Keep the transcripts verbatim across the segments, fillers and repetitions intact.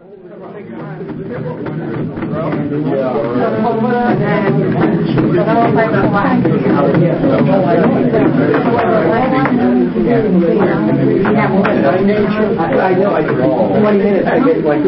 I know, I twenty minutes, I get like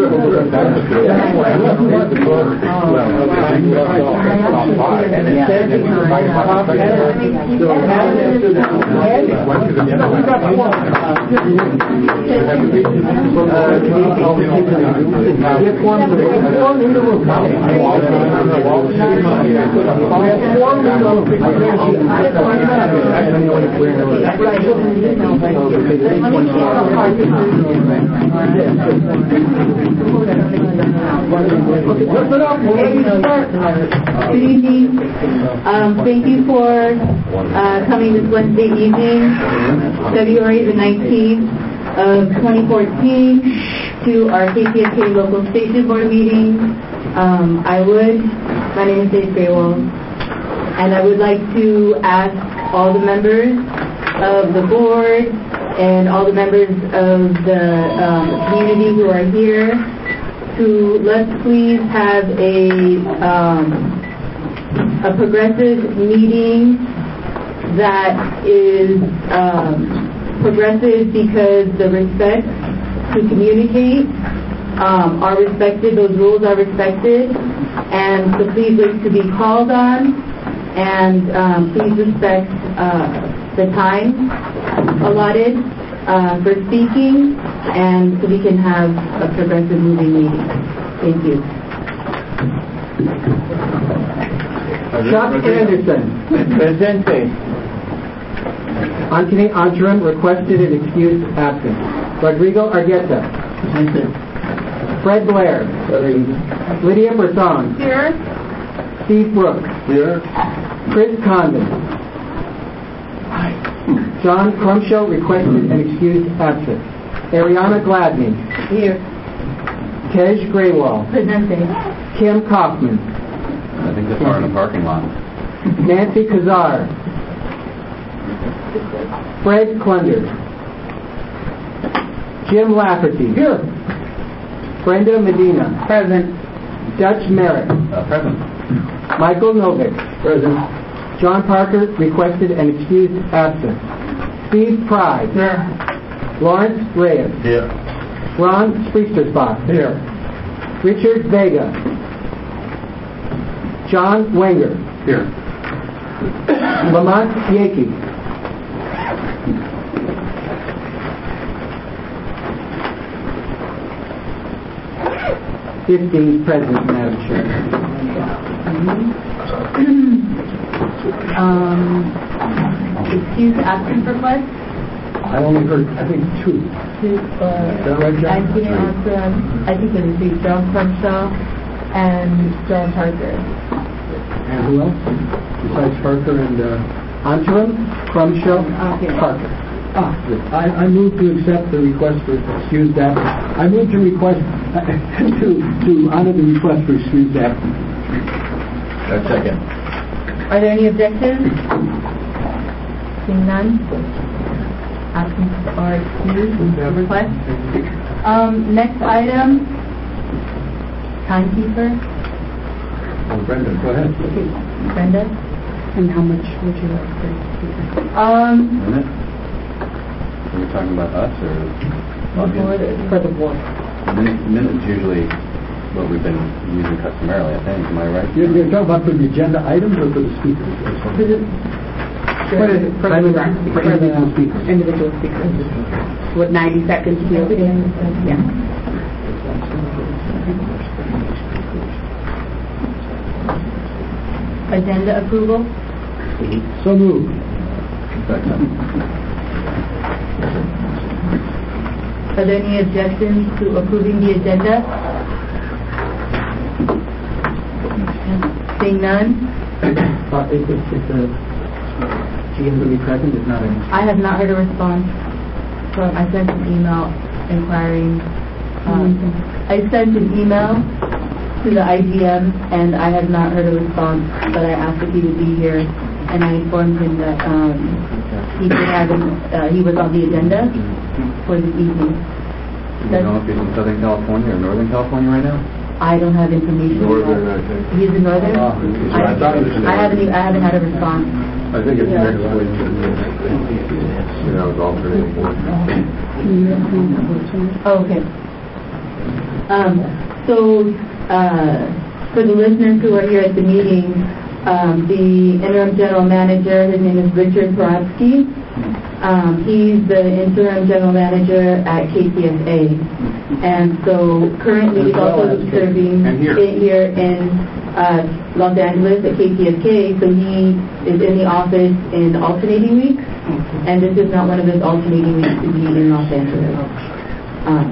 Good evening. Um, thank you for uh, coming this Wednesday evening, February the nineteenth of twenty fourteen, to our K P S K local station board meeting. Um, I would, my name is Dave Graywell, and I would like to ask all the members of the board and all the members of the um, community who are here to let's please have a um, a progressive meeting that is um, progressive because the respect to communicate um, are respected, those rules are respected, and so please wait to be called on, and um, please respect uh, the time allotted uh, for speaking, and so we can have a progressive moving meeting. Thank you. Chuck Anderson. Presente. Anthony Antrim, requested and excused absent. Rodrigo Argueta. Fred Blair. Lydia Berthon. Here. Steve Brooks. Here. Chris Condon. John Crumshow, requested and excused absent. Ariana Gladney. Here. Tej Graywell. Presente. Kim Kaufman. I think that's in the parking lot. Nancy Kazar. Fred Klunder. Jim Lafferty. Here. Brenda Medina. Present. Dutch Merrick. Uh, present. Michael Novick. Present. John Parker, requested and excused absent. Steve Pride. Here. Lawrence Reyes. Here. Ron Spriestersbach. Here. Richard Vega. John Wenger. Here. Lamont Yaki. Fifteen present, Madam Chair. um, excuse absence request. I only heard, I think, two. To, uh, Is that right, John? Anthony Antrim, I think it is the John Crumshaw and John Parker. And who else? Besides Parker and... Uh, Antrim, Crumshaw, Okay. Parker. ah, I, I move to accept the request for excused absence. I move to request, to, to honor the request for excused absence. A second. Are there any objections? Seeing none. Absence are excused. Request. Um, next item. Timekeeper. Oh, Brenda, go ahead. Brenda. And how much would you like to? Um. Minute? Are we talking about us or The board, for the board. Minute, minute's usually what we've been using customarily, I think. Am I right? You're, you're talking about for the agenda items or for the speakers? For the, for the, for the, For individual speakers. individual speakers. With ninety seconds to yeah. Agenda approval. So moved. Are there any objections to approving the agenda? Seeing none. Uh, if, if, if the G M will be present, it's not an issue. I have not heard a response from, I sent an email inquiring, um, I sent an email to the I G M and I have not heard a response, but I asked if he would be here and I informed him that um, he did have an, uh, he was on the agenda for the evening. Do you know if he's in Southern California or Northern California right now? I don't have information. Northern, about- I think. He's in Northern? Ah, I, I thought it was in I haven't, Northern. e- I haven't had a response. I think it's Yeah. next week. You know, it's alternating. Oh, okay. Um, so, uh, for the listeners who are here at the meeting, um, the interim general manager, his name is Richard Paratsky. Um, he's the interim general manager at K P S A. And so currently he's As well also as K- serving and here. in- here in uh, Los Angeles at K P S K. So he is in the office in alternating weeks. And this is not one of his alternating weeks to be in Los Angeles. Um,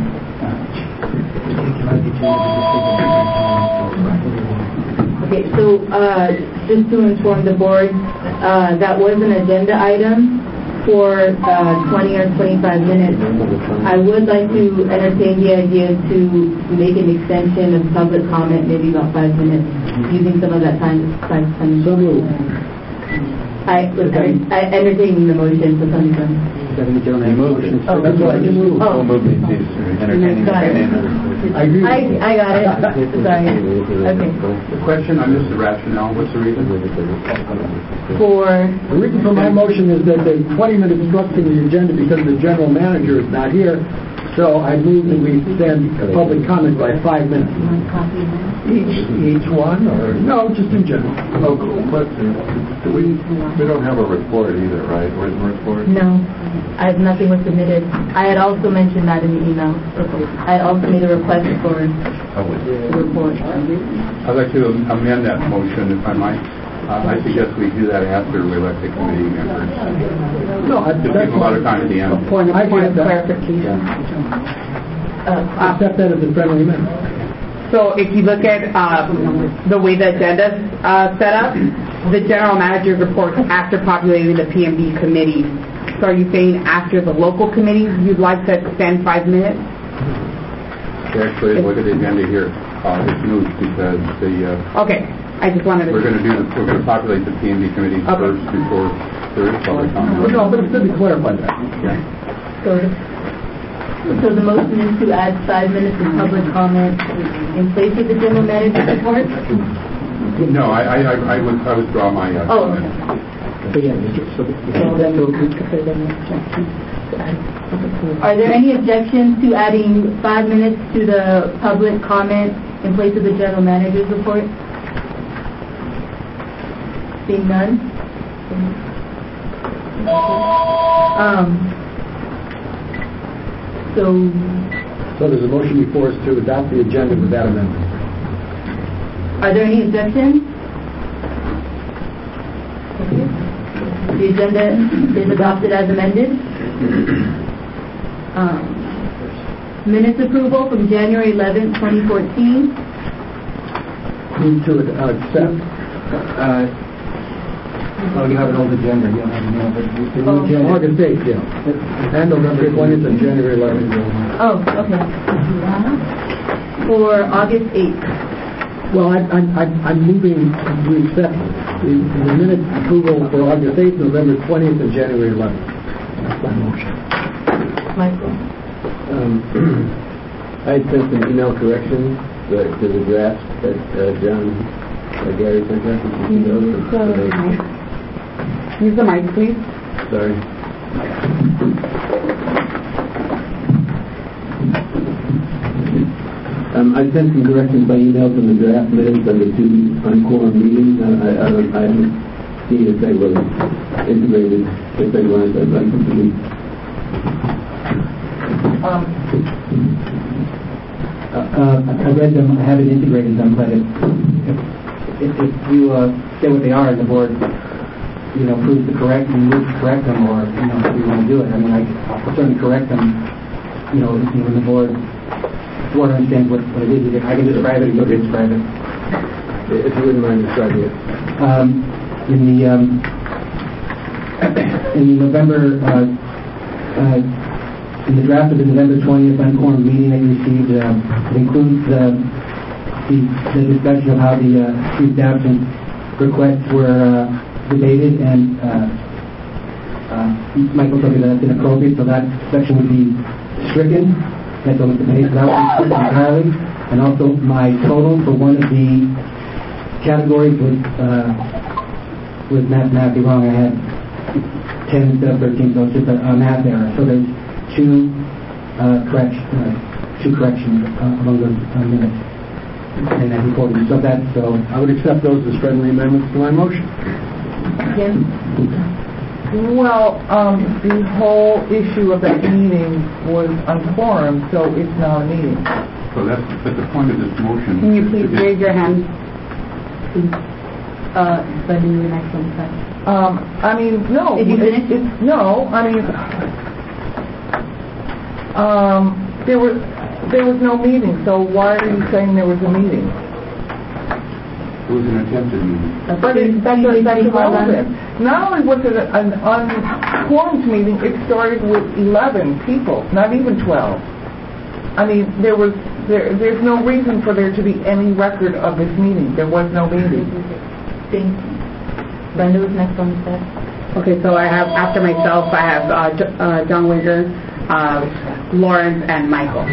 Okay, so uh, just to inform the board, uh, that was an agenda item for uh, twenty or twenty-five minutes. I would like to entertain the idea to make an extension of public comment, maybe about five minutes, using some of that time. Five, ten So moved. I, I, I entertain the motion for some reason. He moved it. Oh, That's why you moved. Oh. Full movement, he's entertaining the Got it. stand. I agree. I, I got it. Sorry. Okay. The question, I missed the rationale, what's the reason? For The reason for my motion is that the twenty minutes structure in the agenda because the general manager is not here, so I move that we extend the public comment by five minutes. Each, each one, or? No, just in general. Oh, but we, we don't have a report either, right? Written report? No, I have nothing was submitted. I had also mentioned that in the email. I had also made a request for the report. I'd like to amend that motion, if I might. Uh, I suggest we do that after we elect the committee members. No, I, To that's give a lot of time at the end. point of, I point get of that. clarification. Uh, Accept that as a friendly amendment. So if you look at uh, the way the agenda is uh, set up, the general manager reports after populating the P M B committee. So are you saying after the local committees you'd like to extend five minutes? Actually, look at the agenda here. Uh, it's moved because the, uh, Okay, I just wanted to... we're going to do, the, we're going to populate the P M B committees Okay. first before there is public comment. No, but it's good to clarify that. So the, so the motion is to add five minutes of public comment in place of the general manager's report? No, I, I, I- I would, I withdraw my, uh, Oh, comment. okay. Are there any objections to adding five minutes to the public comment in place of the general manager's report? Seeing none? Um, so, So there's a motion before us to adopt the agenda with that amendment. are there any objections? Okay. The agenda is adopted as amended. Um, minutes approval from January eleventh, twenty fourteen. Move to uh, accept. Uh, Oh, you have an old agenda, you don't have a new, but the Oh. new agenda. August eighth, yeah. And November twentieth and January eleventh. Oh, okay. For August eighth. Well, I, I, I, I'm moving to accept the, the minute approval for August eighth, November twentieth, and January eleventh. That's my motion. Michael. Um, I had sent some email corrections to, to the draft that uh, John uh, Gary sent out. Did you see those? So they- Use the mic, please. Sorry. Um, I sent some corrections by email from the draft minutes of the two unquorum meetings. Uh, I, I, don't, I haven't seen if they were integrated, if they weren't, I'd like them to be. Um, uh, I read them, I haven't integrated them, but if, if, if you uh, say what they are and the board, you know, proves to correct, and moves to correct them, or, you know, if you want to do it, I mean, I, I'll certainly correct them, you know, when the board, the board understands what, what it is. I can describe it, you can describe it. If you wouldn't mind describing it. Um, in the, um, in the November, uh, uh, in the draft of the November twentieth unquorum meeting that you received, uh, it includes the, the, the discussion of how the uh, excused absence requests were uh, debated, and uh, uh, Michael told me that that's inappropriate, so that section would be stricken. let those debates out entirely. And also my total for one of the categories was, uh, was mathematically wrong. I had ten instead of thirteen, so it's just a, a math error. So there's two uh, correction, uh, two corrections uh, among those uh, minutes. And I recorded so that so I would accept those as friendly amendments to my motion. Jim? Well, um, the whole issue of that meeting was on quorum, so it's not a meeting. So that's, that's the point of this motion. Can you please raise your hand? Uh, but do the next one first. Um, I mean, no. Did you it- finish? it's- No, I mean, um, there was, there was no meeting, so why are you saying there was a meeting? It was an attempted meeting. But it, that's, that's irrelevant. Not only was it an unquorumed meeting, it started with eleven people, not even twelve. I mean, there was, there, there's no reason for there to be any record of this meeting. There was no meeting. Thank you. Brenda was next on the set. Okay, so I have, after myself, I have uh, J- uh, John Winger, uh, Lawrence, and Michael.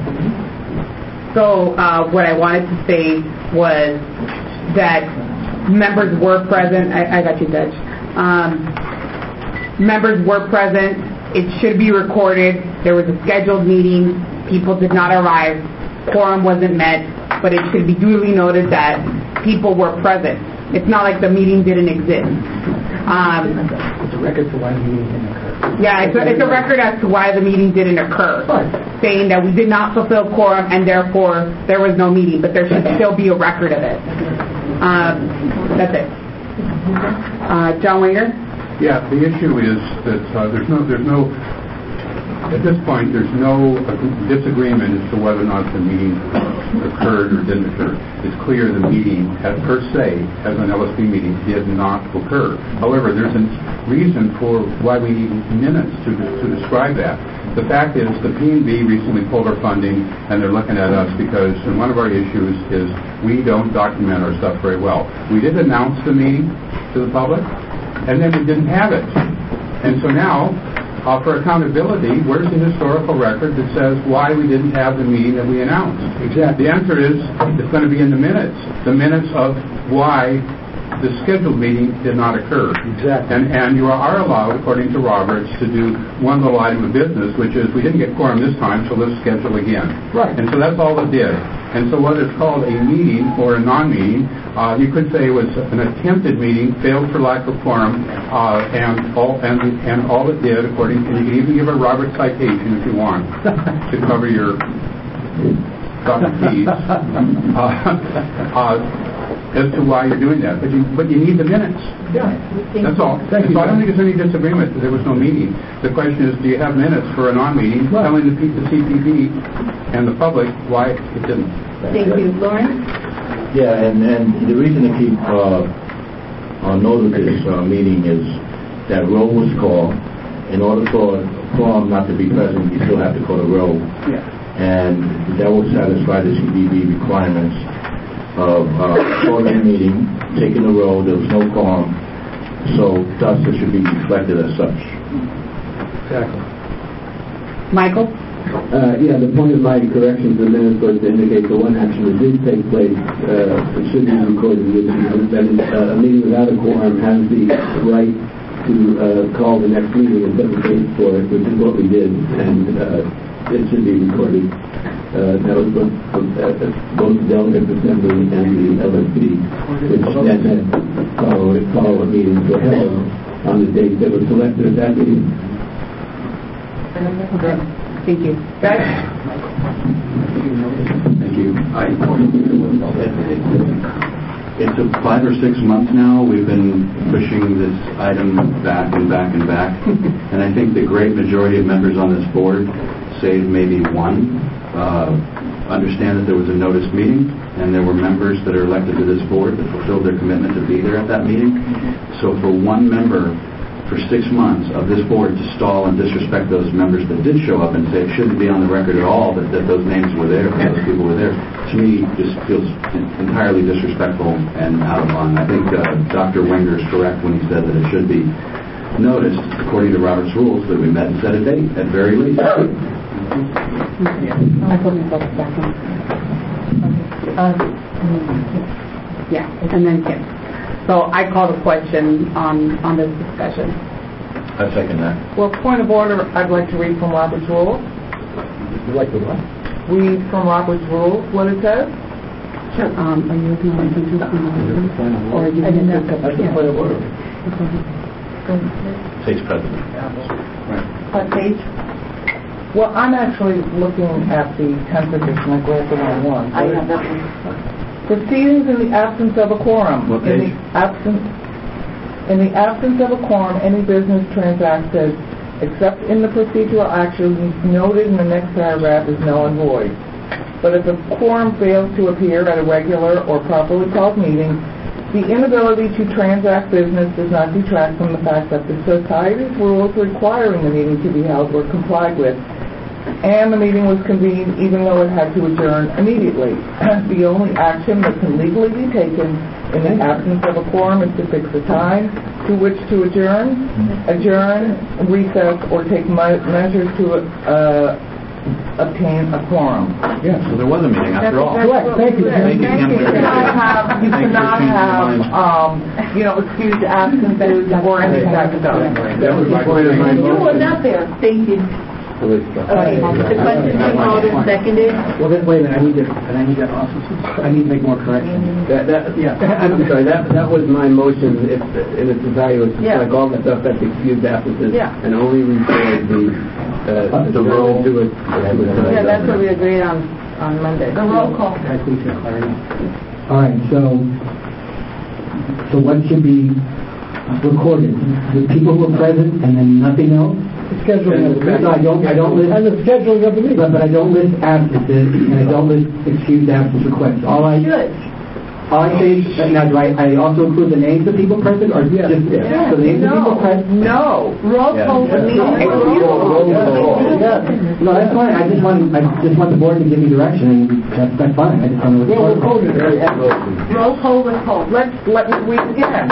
So uh, what I wanted to say was that members were present. I, I got you, Judge. Um, members were present. It should be recorded. There was a scheduled meeting. People did not arrive. Quorum wasn't met, but it should be duly noted that people were present. It's not like the meeting didn't exist. Um, it's a record for why the meeting didn't occur. yeah, it's a, it's a record as to why the meeting didn't occur, saying that we did not fulfill quorum and therefore there was no meeting, but there should still be a record of it. Um, that's it. Uh, John Winger? Yeah, the issue is that uh, there's no, there's no, at this point, there's no disagreement as to whether or not the meeting occurred or didn't occur. It's clear the meeting, as per se, as an L S B meeting, did not occur. However, there's a reason for why we need minutes to, to describe that. The fact is the P and B recently pulled our funding, and they're looking at us because and one of our issues is we don't document our stuff very well. We did announce the meeting to the public, and then we didn't have it. And so now, uh, for accountability, where's the historical record that says why we didn't have the meeting that we announced? Exactly. The answer is it's going to be in the minutes, the minutes of why the scheduled meeting did not occur. Exactly. And, and you are allowed, according to Roberts, to do one little item of business, which is we didn't get quorum this time, so let's schedule again. Right. And so that's all it did. And so what is called a meeting or a non-meeting, uh, you could say it was an attempted meeting, failed for lack of quorum, uh, and all and, and all it did, according to, you can even give a Roberts citation if you want to cover your Doctor Keys, uh, uh, as to why you're doing that. But you, but you need the minutes. Yeah. That's all. Thank you. So I don't think there's any disagreement that there was no meeting. The question is, do you have minutes for a non-meeting Right. telling the, the C P P and the public why it didn't? Thank you. Lawrence? Yeah, and, and the reason to keep uh, uh, note of this uh, meeting is that roll was called. In order for a quorum not to be present, you still have to call a roll. Yeah. And that will satisfy the C D B requirements of uh, calling a meeting, taking a roll. There was no quorum, so thus it should be reflected as such. Exactly. Michael? Uh, yeah, the point of my correction to the minutes was to indicate the one action that did take place uh, should be recorded. That is, uh, a meeting without a quorum has the right to uh, call the next meeting and set the date for it, which is what we did, and uh, it should be recorded. Uh, that was both, uh, both the Delegate Assembly and the L S B, which then had follow, follow meetings were held on the date that was selected at that meeting. Okay. Thank you. Guys? Thank you. I, it took five or six months now. We've been pushing this item back and back and back. And I think the great majority of members on this board, save maybe one, uh, understand that there was a notice meeting and there were members that are elected to this board that fulfilled their commitment to be there at that meeting. So for one member for six months of this board to stall and disrespect those members that did show up and say it shouldn't be on the record at all that, that those names were there, that those people were there, to me just feels entirely disrespectful and out of line. I think uh, Doctor Wenger is correct when he said that it should be noticed, according to Robert's rules, that we met and set a date at very least. I put myself back on. Uh, Yeah, and then Kim. So I call the question on, on this discussion. I second that. Well, point of order, I'd like to read from Robert's Rules. You like the what? Read from Robert's Rules what it says. Sure. Um, are you acknowledging to or you I didn't have to- That's the point of order. State's president. What page? Well, I'm actually looking at the tenth edition. I grabbed the wrong one. I have that one. Proceedings in the absence of a quorum. What In page? the absence, in the absence of a quorum, any business transacted except in the procedural actions noted in the next paragraph is null and void. But if a quorum fails to appear at a regular or properly called meeting, the inability to transact business does not detract from the fact that the Society's rules requiring the meeting to be held were complied with, and the meeting was convened even though it had to adjourn immediately. The only action that can legally be taken in the absence of a quorum is to fix a time to which to adjourn, adjourn, recess, or take me- measures to uh, obtain a quorum. Yeah, so there was a meeting after all. Correct, thank you. Thank you, Kim. You cannot have, you Thanks for cannot changing your have, mind. um, you know, excused absences or any of that stuff. That was my point of my You were motion. not there. Thank you. Okay, the question been called and seconded. Well, then, wait a minute, I need to, and I need to also, I need to make more corrections. That, that, yeah, I'm sorry, that, that was my motion, if, in its entirety, was to Yeah. strike all the stuff that's excused absences Yeah. and only record the, uh, the roll to it. Yeah, that's what we agreed on, on Monday. The roll call. I think that's clear enough. All right, so, so what should be recorded? The people who are present and then nothing else? The scheduling of the meeting. No, I don't, I don't list. And the scheduling of the meeting. But, but I don't list absences, and I don't list excused absence requests. All I, Should. all I say is, now, do I, I also include the names of people present, or Yes. just, so the names of people No, present? no. Roll Yeah. call. Yeah. Yeah. No, that's fine, I just want, I just want the board to give me direction, and that's, that's fine, I just want to. Well, we're coded very Roll call was called. Let's, let me read again.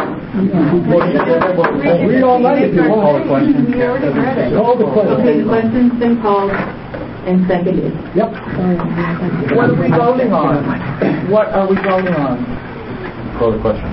Read all night if you want. Call the question. We already read it. Call the Okay, the question. question's been called and seconded. Yep. What are we voting on? What are we voting on? Call the question.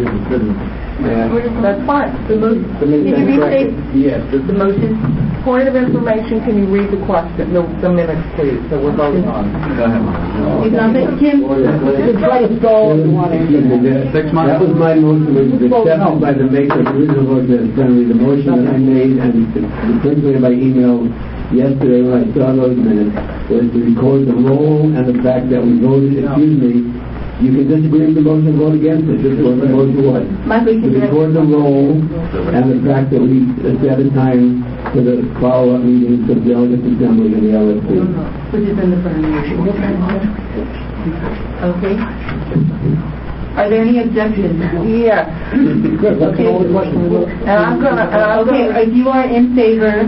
That's fine. The motion, The can minutes you are corrected. restate Yes, the the- motion? Point of information, can you read the question, the, the minutes, please, that we're voting on? Go ahead. He's not making Kim. Just try to stall if you want to Excuse me, answer. that- Six months. That was my motion, which was accepted by the maker of the original motion, Assembly. The motion that I made, and particularly by email yesterday when I saw those minutes, was to record the roll and the fact that we voted, excuse me, you can disagree with the motion and vote against it, this is what the motion was. Michael, you To can record the roll and the fact that we set a time for the follow-up meetings of the Delegates Assembly and the L S P. which is in the front of you. Okay. Are there any objections? Yes. Good, let's call the question. And I'm gonna, and I'm Okay, gonna, if you are in favor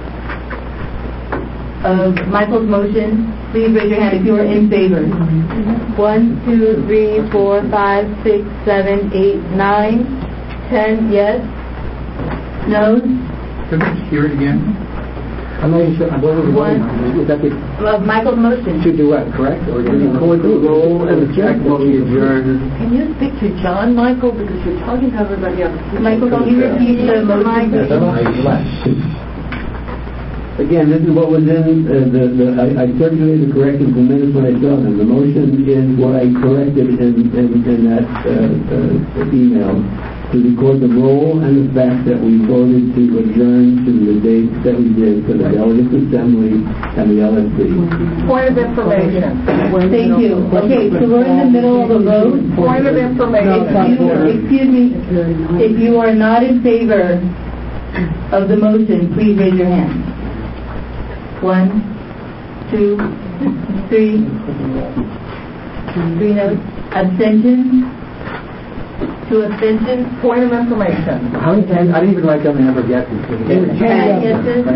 of Michael's motion, please raise your hand if you are in favor. One, two, three, four, five, six, seven, eight, nine, ten, yes? No? Could we just hear it again? I'm not even sure, I'm going to One. Is that the, Of Michael's motion. to do what, correct? Or to record The roll and the fact that we adjourned. can you speak to John, Michael, because you're talking to everybody else? Michael, can you repeat the motion? Again, this is what was in, uh, the, the, I, I circulated the corrections in minutes when I saw them. The motion is what I corrected in, in, in that, uh, uh, email, to record the roll and the fact that we voted to adjourn to the date that we did for the Delegates Assembly and the L S P. Point of information. Thank you. Okay, so we're in the middle of a vote. Point of information. Excuse, excuse me, if you are not in favor of the motion, please raise your hand. One, two, three, three noes. Abstentions? Two abstentions? Point of information. How many times, I didn't even write down the number of yeses. Ten yeses?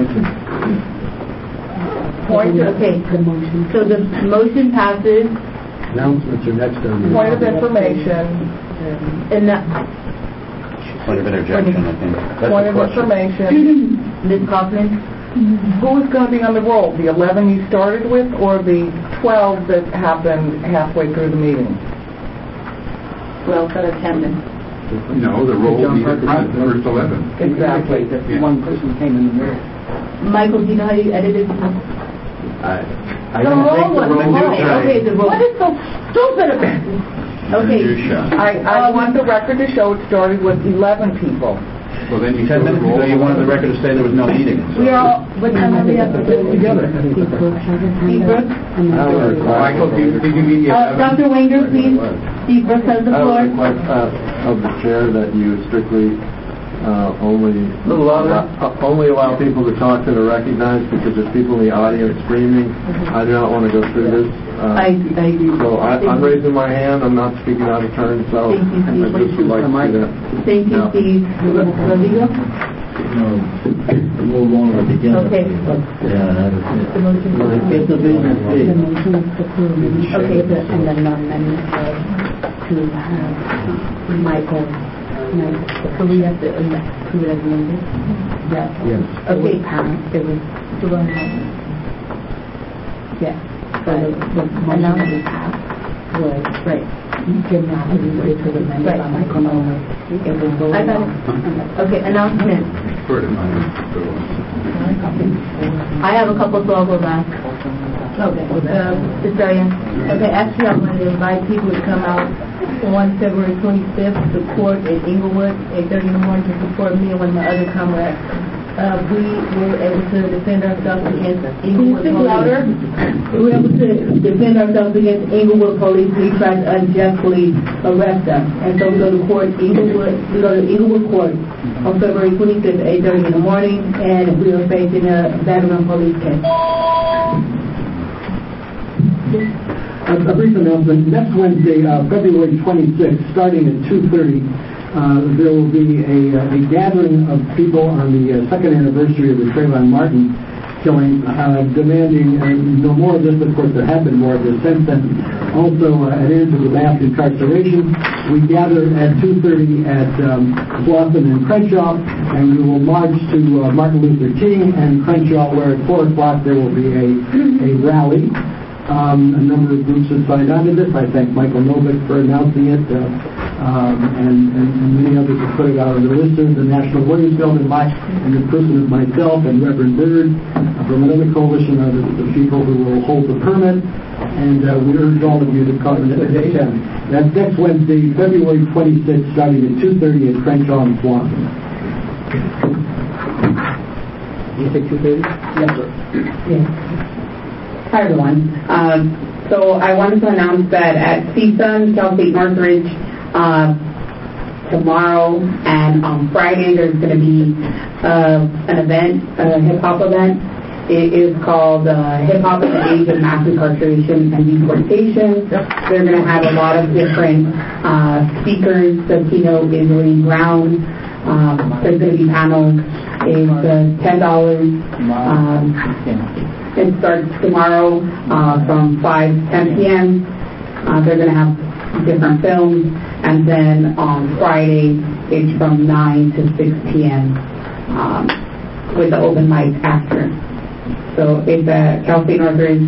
Point of, Okay, so the motion passes, announcements are next on the... point of information. and the, Point of interjection, I think. That's Point a of question. information. Miz Kaufman? who is going to be on the roll? The eleven you started with, or the twelve that happened halfway through the meeting? Well, for attendance. No, the roll will be the front, the first eleven. Exactly. That Yeah. one person came in the middle. Michael, do you know how you edited? I, I The think roll was the roll the roll. is right. Okay, the roll. What is so stupid about it? Okay. Minutia. I, I want the record to show it started with eleven people. Well, then you Ten show the minutes roll. ago, you wanted the record to say there was no meeting. So. We are all, what time are we at? Together. Steve Brooks. Michael, did did you mean the Uh, eleven? Doctor Wenger, please. Steve Brooks has the I floor. would request uh, of the chair that you strictly uh, only allow, uh, only allow people to talk that are recognized, because there's people in the audience screaming. I do not want to go through this. Uh, I, I, so I, I'm raising my hand. I'm not speaking out of turn. So Thank you, I Steve. just would like to do that. Thank you, No. Steve. Rodrigo? No, move on with the agenda. Okay. Yeah, that is it. The motion. It's a business The thing. motion is to approve. Okay, the- and then the amendment uh, to have Michael, Mike, so we have to approve it as amended? Yes. Yes. Okay, it was to run. Yes. So the, the motion that we have was, right, you cannot approve it to the amendment by Michael Nolan. It will go. I got it. Okay, announcement. Sort of, so, I have a couple, so I'll go back. Okay, uh, Victoria. Okay, actually, I want to invite people to come out on February twenty-fifth to court in Inglewood, eight thirty in the morning, to support me and one of my other comrades. Uh, we were able to defend ourselves against Inglewood police. We were able to defend ourselves against Inglewood police. We tried to unjustly arrest us. And so we go to court, Inglewood, we go to Inglewood Court on February twenty-fifth at eight thirty in the morning, and we are facing a veteran police case. A a brief announcement. Next Wednesday, uh, February twenty-sixth, starting at two thirty, uh, there will be a, a gathering of people on the uh, second anniversary of the Trayvon Martin killing, uh, demanding uh, no more of this. Of course, there have been more of this since then. Also, uh, an end to the mass incarceration. We gather at two thirty at um, Slauson and Crenshaw, and we will march to uh, Martin Luther King and Crenshaw, where at four o'clock there will be a, a rally. Um, a number of groups have signed on to this. I thank Michael Novick for announcing it, uh, um, and, and, and many others have put it out on the list. The National Williamsville, and my, in the person of myself and Reverend Bird uh, from another coalition of the, the people who will hold the permit. And uh, we urge all of you to come. That's next Wednesday, February twenty-sixth, starting at two thirty at Crenshaw and Slauson. You say two thirty? Yes, sir. Yes. Hi, everyone. Um, so I wanted to announce that at C S U N, Cal State Northridge, uh, tomorrow and on Friday, there's going to be uh, an event, a hip-hop event. It is called uh, Hip Hop in the Age of Mass Incarceration and Deportation. They're going to have a lot of different uh, speakers. The keynote is Lee Brown. Um, there's going to be panels. It's uh, ten dollars. Um, It starts tomorrow uh, from five to ten p.m. Uh, they're going to have different films, and then on Friday it's from nine to six p.m. Um, with the open mic after. So it's at Cal State Northridge.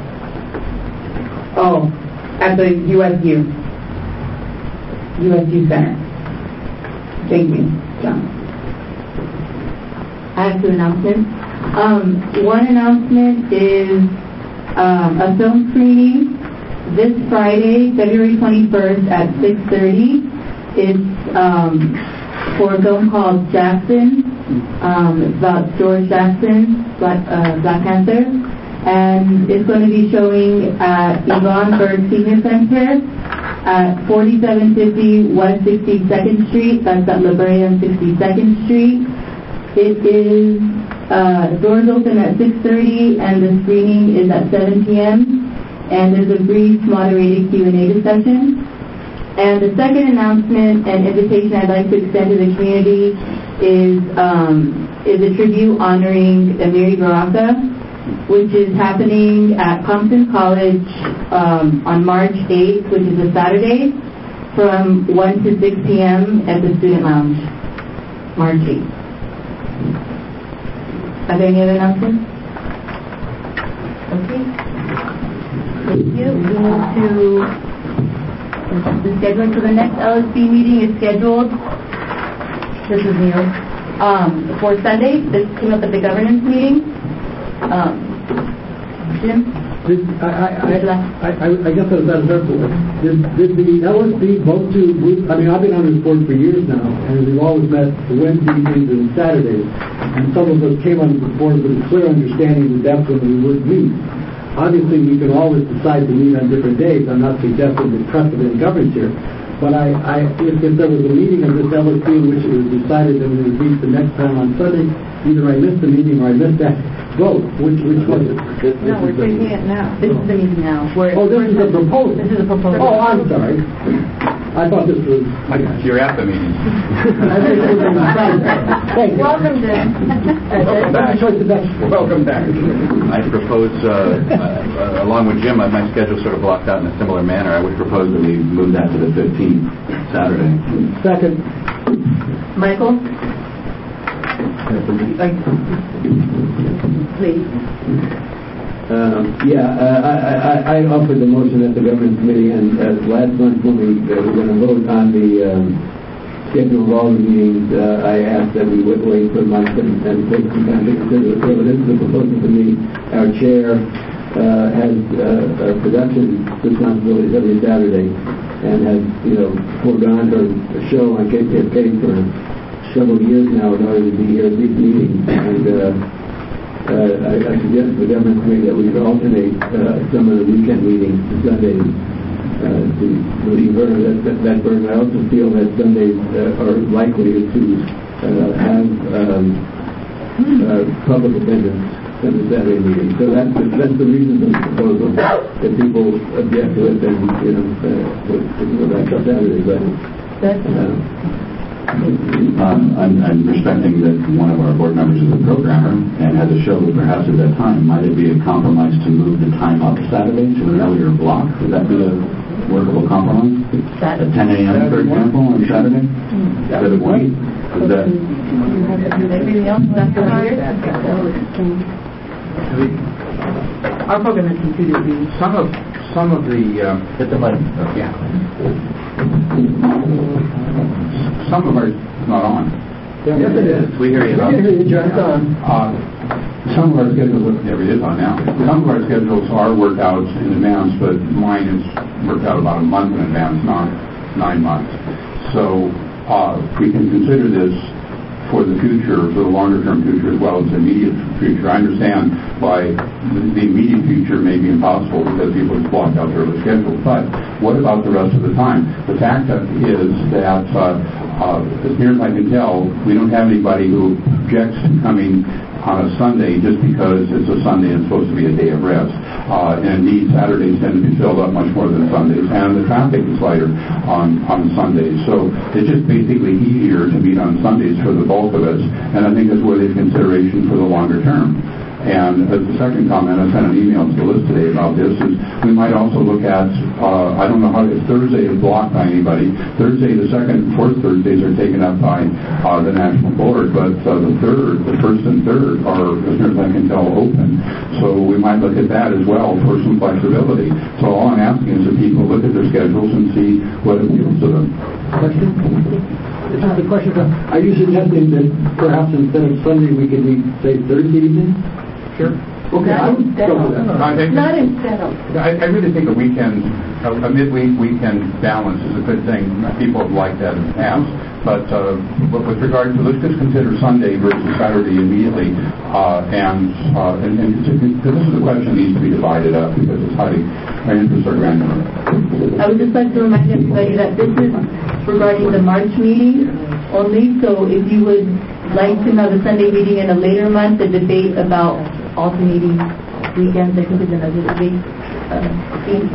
Oh, at the U S U. U S U Center. Thank you, John. I have two announcements. Um, one announcement is um, a film screening this Friday, February twenty-first at six thirty. It's um, for a film called Jackson. Um, it's about George Jackson, Black, uh, Black Panther. And it's going to be showing at Yvonne Berg Senior Center at forty-seven fifty West sixty-second Street. That's at La Brea and sixty-second Street. It is, uh, doors open at six thirty and the screening is at seven p.m. and there's a brief moderated Q and A discussion. And the second announcement and invitation I'd like to extend to the community is, um, is a tribute honoring Amiri Baraka, which is happening at Compton College um, on March eighth, which is a Saturday, from one to six p.m. at the Student Lounge, March eighth. Are there any other announcements? Okay. Thank you. We move to the scheduling for the next L S B meeting is scheduled. This is new. Um, for Sunday, this came up at the governance meeting. Um, Jim? Did, I, I, I, I, I guess I was at a point. Did, did the L S B vote to move, I mean, I've been on this board for years now, and we've always met Wednesday evenings and Saturdays, and some of us came on the board with a clear understanding that that's when we would meet. Obviously, we can always decide to meet on different days. I'm not suggesting that precedent governs here, but I, I if, if there was a meeting of this L S B in which it was decided that we would meet the next time on Sunday, either I missed the meeting or I missed that vote. Which which was it? This, no, we're taking it now. This is the meeting now. We're, oh, this is a proposal. This is a proposal. Oh, I'm sorry. I thought this was... You're at the meeting. Thank you. Welcome, Jim. Welcome back. Welcome back. I propose, uh, uh, along with Jim, my schedule sort of blocked out in a similar manner. I would propose that we move that to the fifteenth, Saturday. Second. Michael? Please. Um, yeah, uh, I, I, I offered the motion at the government committee, and uh, last month when we uh, were going to vote on the um, schedule of all the meetings, uh, I asked that we would wait for a month and, and take some time to consider it. So this is a proposal to me. Our chair uh, has uh, production responsibilities every Saturday and has, you know, foregone her show on K P F K for several years now in order to be here at these meetings. And uh, Uh, I, I suggest to the government committee that we could alternate uh, some of the weekend meetings to Sundays uh, to relieve her that, that, that burden. I also feel that Sundays uh, are likely to uh, have um, uh, public attendance at the Saturday meeting. So that's the, that's the reason for the proposal. If people object to it, then you know uh, we'll, we'll go back to Saturday. But uh, Um, I'm, I'm respecting that one of our board members is a programmer and has a show that perhaps at that time. Might it be a compromise to move the time up Saturday to an earlier block? Would that be a workable compromise? At ten a.m., for example, on Saturday? Instead of one? Is that... Everything else after here? Our program is computer read. Some of some of the uh, Hit the button. yeah. Some of ours not on. Yes, it is. We hear you. We can hear you, John. It's on. Uh, some of our schedules, yeah, it is on now. Some of our schedules are worked out in advance, but mine is worked out about a month in advance, not nine months. So uh, we can consider this for the future, for the longer-term future as well as the immediate future. I understand why the, the immediate future may be impossible because people have blocked out their schedule. But what about the rest of the time? The fact is that, uh, uh, as near as I can tell, we don't have anybody who objects to coming on a Sunday just because it's a Sunday and it's supposed to be a day of rest. Uh, and indeed, Saturdays tend to be filled up much more than Sundays, and the traffic is lighter on, on Sundays. So it's just basically easier to meet on Sundays for the bulk of us, and I think that's worthy of consideration for the longer term. And as the second comment, I sent an email to Liz today about this, is we might also look at, uh, I don't know how, if Thursday is blocked by anybody. Thursday, the second and fourth Thursdays are taken up by uh, the National Board, but uh, the third, the first and third are, as near as I can tell, open. So we might look at that as well for some flexibility. So all I'm asking is that people look at their schedules and see what appeals to them. Question? This is the question. Are you suggesting that perhaps instead of Sunday we could meet, say, Thursday evening? Sure. Okay, I would go with that. I think- Not instead of. I, I really think a weekend, a, a midweek weekend balance is a good thing. People have liked that in the past. But uh, with regard to, let's just consider Sunday versus Saturday immediately. Uh, and, uh, and, and because this is a question that needs to be divided up because it's highly, our interests are granular. I would just like to remind everybody that this is regarding the March meeting only. So if you would like to have a Sunday meeting in a later month, the debate about alternating weekends, I think is another debate. Uh, theme.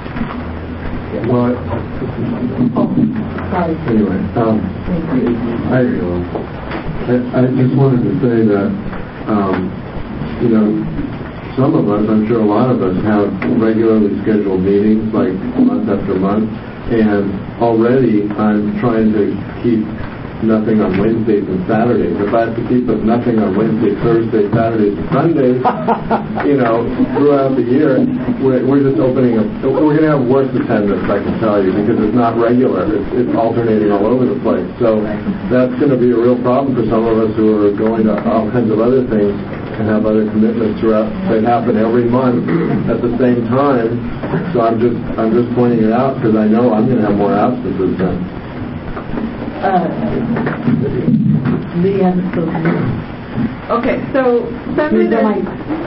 Well, Oh, sorry. anyway, um, I, I, I just wanted to say that, um, you know, some of us, I'm sure a lot of us, have regularly scheduled meetings, like month after month, and already I'm trying to keep nothing on Wednesdays and Saturdays. If I have to keep it nothing on Wednesdays, Thursdays, Saturdays, and Sundays, you know, throughout the year, we're, we're just opening up. We're going to have worse attendance, I can tell you, because it's not regular. It's, it's alternating all over the place. So that's going to be a real problem for some of us who are going to all kinds of other things and have other commitments throughout that happen every month at the same time. So I'm just I'm just pointing it out because I know I'm going to have more absences then. Uh, Lydia hasn't spoken. Okay, so Sunday there's,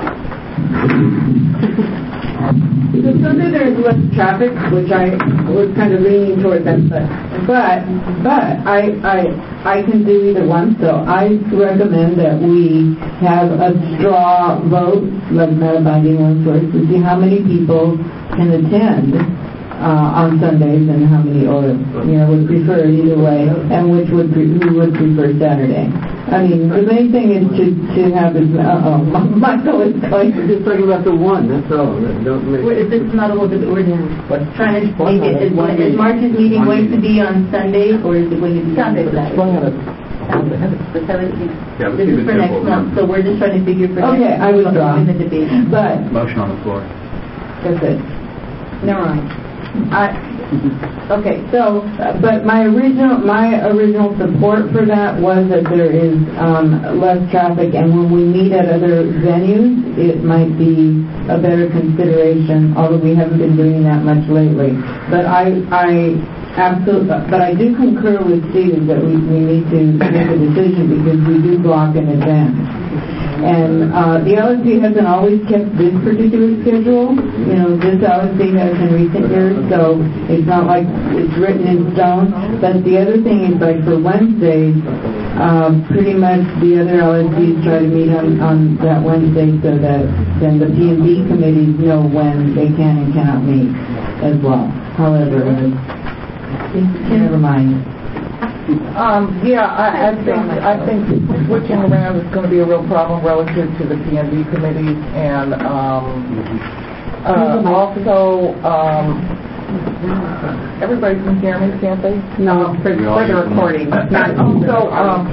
So Sunday there's less traffic, which I was kind of leaning towards that, but but but I I I can do either one. So I recommend that we have a straw vote, like not a binding one, so to see how many people can attend uh, on Sundays and how many, or you know, would prefer either way, and which would pre- who would prefer Saturday. I mean, the main thing is to, to have this, uh-oh, Michael is going to Just talking about the one, that's all. Don't make Wait, this is not a whole bit, we're trying to make it, is, is March's meeting going to be on Sunday, or is it going to be Sunday? The seventeenth. Yeah, let's This keep is it for next simple. month, so we're just trying to figure for Okay, next I withdraw. in the debate. But Motion on the floor. that's it. Never mind. I, okay, so, uh, but my original, my original support for that was that there is um, less traffic, and when we meet at other venues, it might be a better consideration, although we haven't been doing that much lately. But I, I absolutely, but I do concur with Stephen that we, we need to make a decision because we do block in advance. And uh, the L S D hasn't always kept this particular schedule. You know, this L S D has in recent years, so it's not like it's written in stone. But the other thing is, like for Wednesdays, uh, pretty much the other L S Ds try to meet on, on that Wednesday so that then the P and B committees know when they can and cannot meet as well. However, never mind. Um, yeah, I, I think I think switching around is going to be a real problem relative to the P and B committees, and um, uh, also um, everybody can hear me, can't they? No, for, for the recording. Not so um,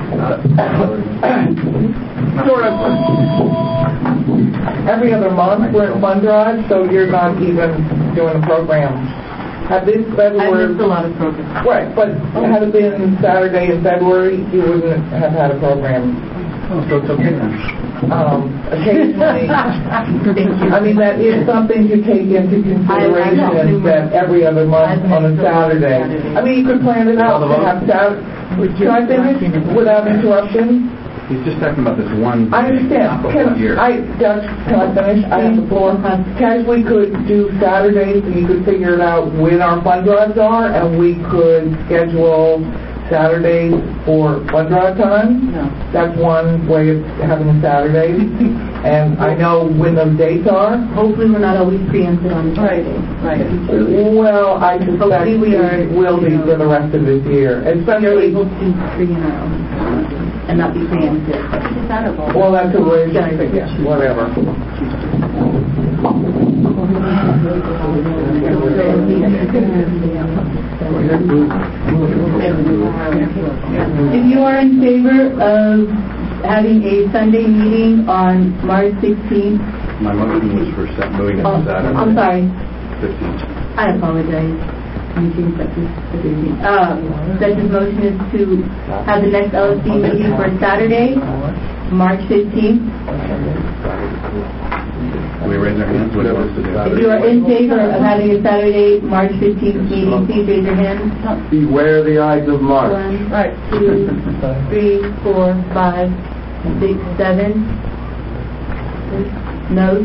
sort of every other month we're at Fund Drive, so you're not even doing a program. Had this February, I missed a lot of programs. right, but had it been Saturday in February, you wouldn't have had a program. Oh, so it's okay then. Um, occasionally, I mean, that is something to take into consideration, that every other month on a Saturday. I mean, you could plan it out to have Saturday. Can I finish without interruption? He's just talking about this one. I understand. Can I, Dutch, can I finish? I have the floor. Cash, we could do Saturdays, and you could figure it out when our fund drives are, and we could schedule Saturdays for fund drive time. No. That's one way of having a Saturday. And I know when those dates are. Hopefully we're not always preempted on Friday. Right. Well, I suspect Hopefully we are, it will be for the rest of this year. We're Especially, able to bring in our own and not be preempted. well, that's a way, yeah, whatever. If you are in favor of having a Sunday meeting on March sixteenth, My motion was for set- moving it oh, to Saturday. I'm sorry, fifteenth. I apologize. I'm changing that to fifteenth. Um, Dutch's motion is to have the next L S D meeting for Saturday, March fifteenth. Can we raise our hands? What else to do? If you are in favor of having a Saturday, March fifteenth meeting, please raise your hand. Beware the Ides of March. One, Right. two, three, four, five, six, seven. Noes?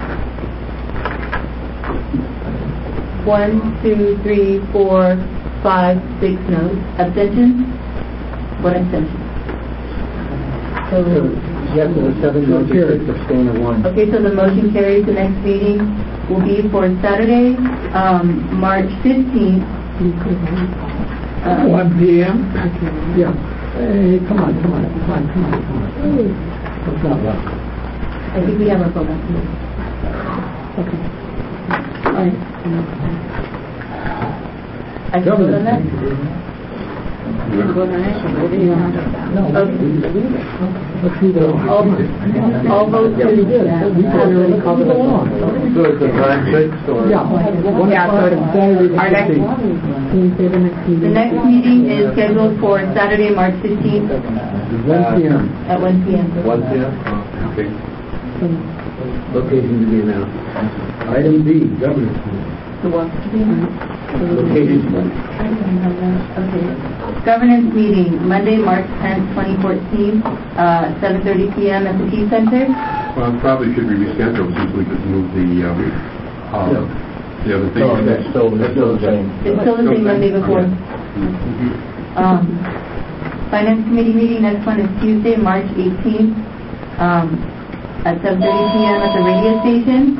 One, two, three, four, five, six noes. Abstentions? One abstention. So, yes, and the seven votes here, abstain of one. okay, so the motion carries. The next meeting will be for Saturday, um, March fifteenth. Uh, one P M? Yeah. Hey, come on, come on, come on, come on, come on. Let's not rush. I think we have our program. Okay. All right. I can vote on that? All, all votes to We already covered it all. So it's a time fixed or? Yeah. One Yeah, so o'clock on Saturday the our next- fifteenth. The next meeting is scheduled for Saturday, March fifteenth one P M. at one P M One P M? Oh, okay. Location to be announced. Item B, governance. Location. Okay. Governance meeting, Monday, March tenth, twenty fourteen, uh, seven thirty P M at the Tea Center. Well, it probably should be rescheduled since we just moved the, um, uh, the other thing. No, that's still, that's still the same. It's still the same Monday before. Um, Finance Committee meeting, next one is Tuesday, March eighteenth, um, at seven thirty P M at the radio station.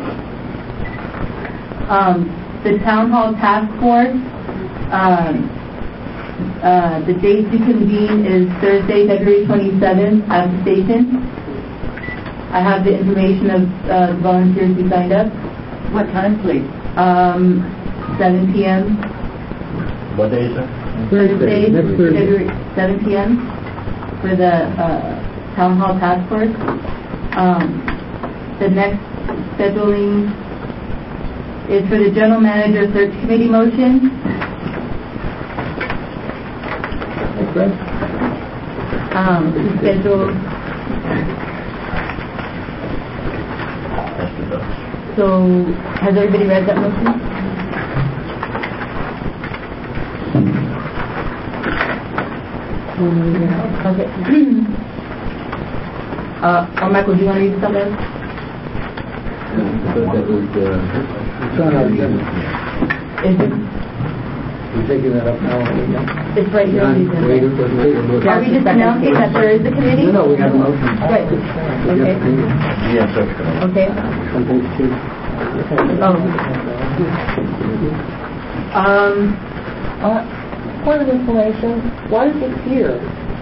Um, the Town Hall Task Force, um, uh, the date to convene is Thursday, February twenty-seventh at the station. I have the information of uh, the volunteers who signed up. What time, please? Um, seven P M What day is that? Thursday, next Thursday. February seven P M for the uh, Town Hall Task Force. Um, the next scheduling is for the General Manager Search Committee motion. Okay. Um, to schedule. So, has everybody read that motion? Okay. uh, oh, Michael, do you want to read this out loud? That was, uh, It's on our agenda. Is it? We're taking that up now. It's right here on the agenda. Are we just announcing that there is a committee? No, no, we have a motion. Right. Okay. yeah, search committee. Okay. On page two. Oh. Um, Uh, point of information, why is it here?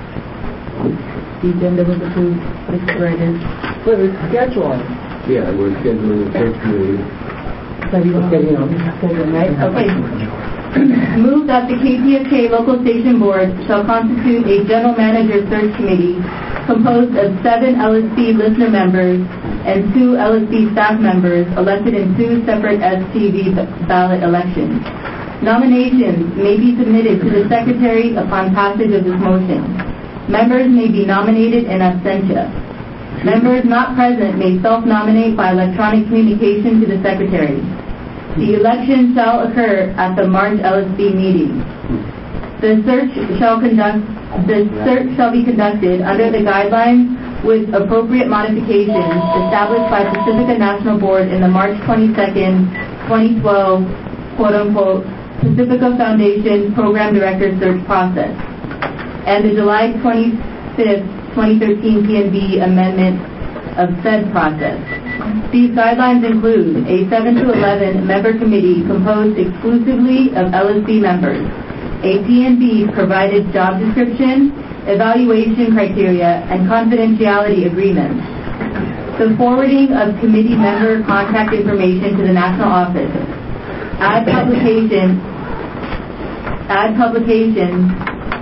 the agenda was approved. It's where it is. For the scheduling. Yeah, we're scheduling the search committee. So you want to schedule, right? Okay. Move that the K P F K local station board shall constitute a general manager search committee composed of seven L S P listener members and two L S P staff members elected in two separate S T V ballot elections. Nominations may be submitted to the secretary upon passage of this motion. Members may be nominated in absentia. Members not present may self-nominate by electronic communication to the secretary. The election shall occur at the March L S B meeting. The search shall conduct, the search shall be conducted under the guidelines with appropriate modifications established by Pacifica National Board in the March twenty-second, twenty twelve, quote-unquote, Pacifica Foundation Program Director Search Process, and the July twenty-fifth, twenty thirteen P N B amendment of said process. These guidelines include a seven to eleven member committee composed exclusively of L S B members, a P N B provided job description, evaluation criteria, and confidentiality agreements, the forwarding of committee member contact information to the national office, ad publication, ad publication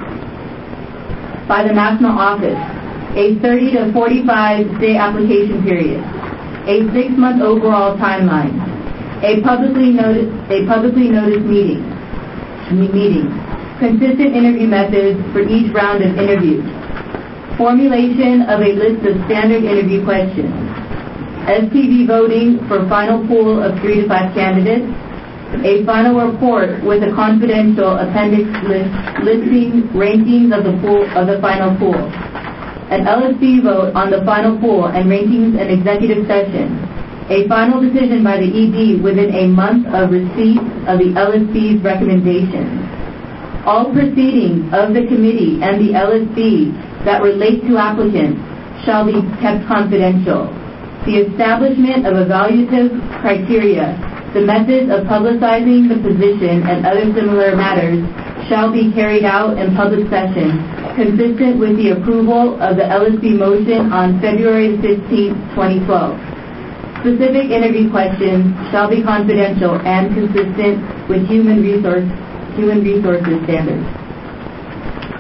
by the national office, a thirty to forty-five day application period, a six-month overall timeline, a publicly noticed a publicly noticed meeting, meeting, consistent interview methods for each round of interviews, formulation of a list of standard interview questions, S T V voting for final pool of three to five candidates, a final report with a confidential appendix list listing rankings of the pool of the final pool, an L S B vote on the final pool and rankings and executive session, a final decision by the E D within a month of receipt of the L S B's recommendations. All proceedings of the committee and the L S B that relate to applicants shall be kept confidential. The establishment of evaluative criteria, the methods of publicizing the position and other similar matters shall be carried out in public session, consistent with the approval of the L S B motion on February fifteenth, twenty twelve. Specific interview questions shall be confidential and consistent with human resource human resources standards.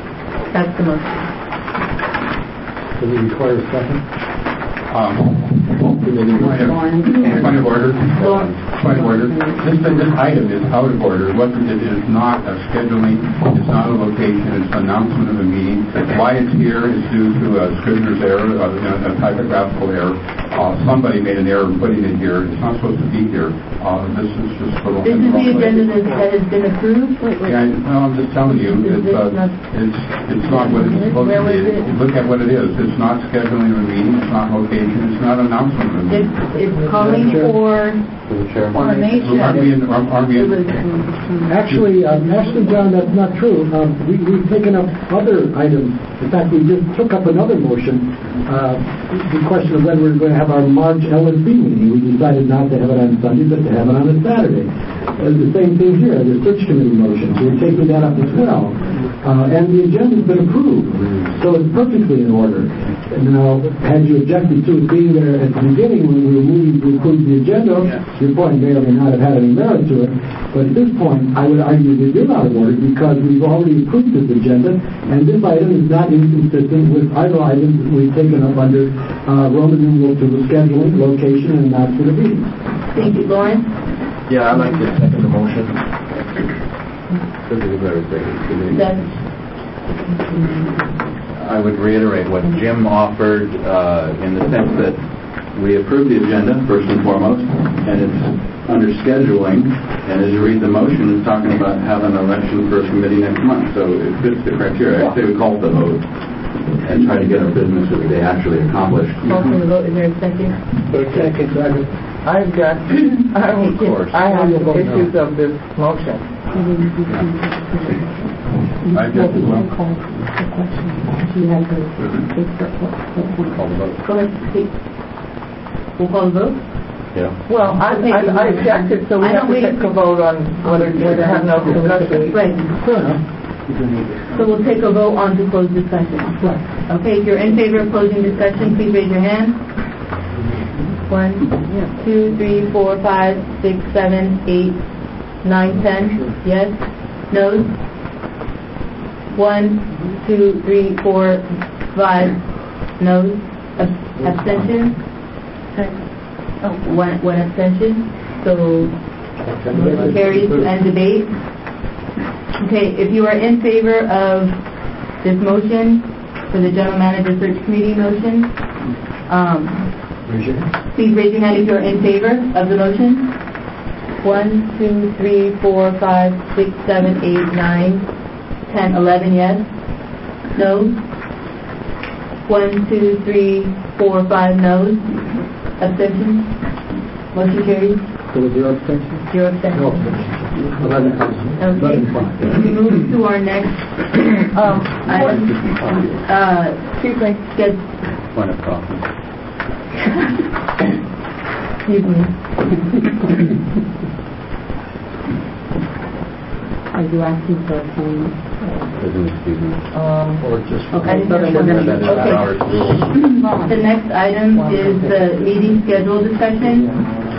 That's the motion. Does it require a second? Um, point of, point of order. Point of order. This, this item is out of order. What it is not a scheduling. It's not a location. It's an announcement of a meeting. Why it's here is due to a scrivener's error, a, a typographical error. Uh, somebody made an error in putting it here. It's not supposed to be here. Uh, this is just for the. This is the agenda that has been approved. Yeah, no, I'm just telling you, it's, uh, it's, it's not what it's supposed to be. Look at what it is. It's not scheduling a meeting. It's not location. It's not an announcement of a meeting. It's, it's calling for Formation. Aren't we in, aren't we in? Actually, um, actually, John, that's not true. Um, we, we've taken up other items. In fact, we just took up another motion, uh, the question of whether we're going to have our March L S B meeting. We decided not to have it on Sunday, but to have it on a Saturday. Uh, the same thing here, the search committee motion. So we're taking that up as well. Uh, and the agenda's been approved. So it's perfectly in order. Now, had you objected to it being there at the beginning when we were moving to approve the agenda, your point may or may not have had any merit to it. But at this point, I would argue that it is out of order because we've already approved this agenda, and this item is not inconsistent with other items that we've taken up under uh, Roman numeral two, scheduling, location, and announcement of meetings. Thank you, Lawrence. Yeah, I'd like to second the motion. This is a very That's I would reiterate what Jim offered uh, in the sense that we approved the agenda, first and foremost, and it's under scheduling, and as you read the motion, it's talking about having an election for a committee next month, so it fits the criteria. I say we call it the vote and try to get our business of the day actually accomplished. call for the vote. Is there a second? Second, second. I've got, I don't, I have some issues of this motion. I guess as well. Call the vote. Go ahead, please. We'll call the vote? Yeah. Well, I, I, I objected, so we have to take a vote on whether to have no discussion. Right. So we'll take a vote on to close discussion. Okay, if you're in favor of closing discussion, please raise your hand. One, two, three, four, five, six, seven, eight, nine, ten. Yes? No's? One, two, three, four, five. No's? Ab- abstention? Oh, one, one abstention. So motion carries to end debate. Okay, if you are in favor of this motion for the General Manager Search Committee motion, um, please raise your hand if you're in favor of the motion. One, two, three, four, five, six, seven, eight, nine, ten, eleven, yes. No. One, two, three, four, five, no's. Abstentions? Motion carries. So was zero abstention? Zero abstentions. No abstention. eleven abstentions. Okay. We move to our next um, item. Uh, Excuse me. Get, Point of coffee. excuse me. Are you asking for a phone? Excuse me. Um, Or just. Okay. Okay. The next item is the meeting schedule discussion.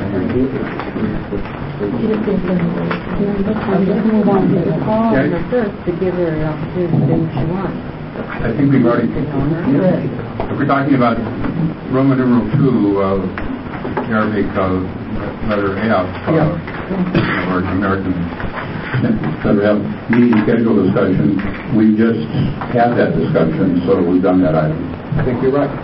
I think we've already. If we're talking about Roman numeral two, uh, Arabic uh, letter F, uh, or American letter F, meeting schedule discussion, we just had that discussion, so we've done that item. I think you're right.